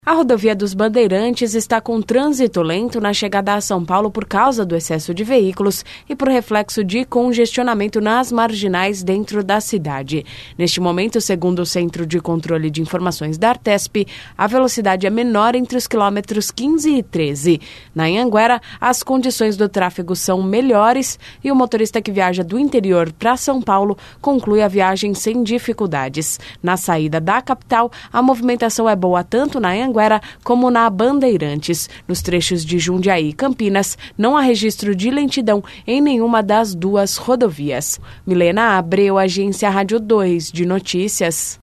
A rodovia dos Bandeirantes está com trânsito lento na chegada a São Paulo por causa do excesso de veículos e por reflexo de congestionamento nas marginais dentro da cidade. Neste momento, segundo o Centro de Controle de Informações da Artesp, a velocidade é menor entre os quilômetros 15 e 13. Na Anhanguera, as condições do tráfego são melhores e o motorista que viaja do interior para São Paulo conclui a viagem sem dificuldades. Na saída da capital, a movimentação é boa tanto na Anhanguera como na Bandeirantes. Nos trechos de Jundiaí e Campinas, não há registro de lentidão em nenhuma das duas rodovias. Milena Abreu, Agência Rádio 2 de Notícias.